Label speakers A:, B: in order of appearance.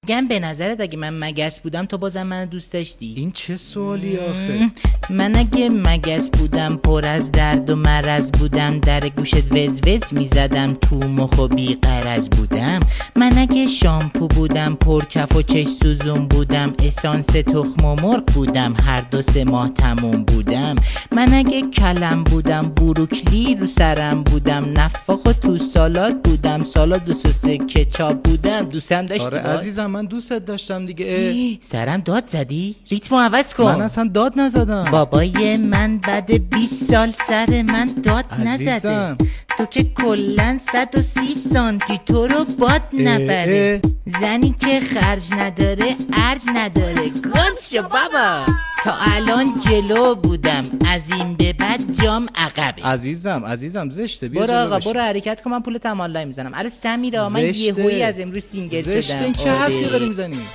A: میگم به نظرت اگه من مگس بودم تو بازم منو دوست داشتی؟
B: این چه سوالی آخه؟
A: من اگه مگس بودم پر از درد و مرض بودم در گوشت وز وز میزدم تو مخ و بی غرض بودم. من اگه شامپو بودم پر کف و چش سوزون بودم اسانس تخم و مرغ بودم هر 2-3 ماه تموم بودم. من اگه کلم بودم بروکلی رو سرم بودم نفاخ و تو سالاد بودم سالاد و سس کچاپ بودم. دوستم داشتی؟
B: آره عزیزم من دوستت داشتم دیگه.
A: سرم داد زدی؟ ریتمو عوض کن.
B: من اصلا داد نزدم.
A: بابای من بعد 20 سال سر من داد
B: عزیزم.
A: نزده. تو که کلن 130 سانتی تو رو باد نبره. زنی که خرج نداره ارج نداره. گم شو بابا. تا الان جلو بودم از این به بعد جام عقبه.
B: عزیزم زشته. بیا
A: برو آقا
B: بشین.
A: برو حرکت کن من پولت هم آنلاین میزنم. الو سمیرا من
B: زشته.
A: یهویی از امروز سینگل شدم.
B: زشته این چه حرفی داری میزنی؟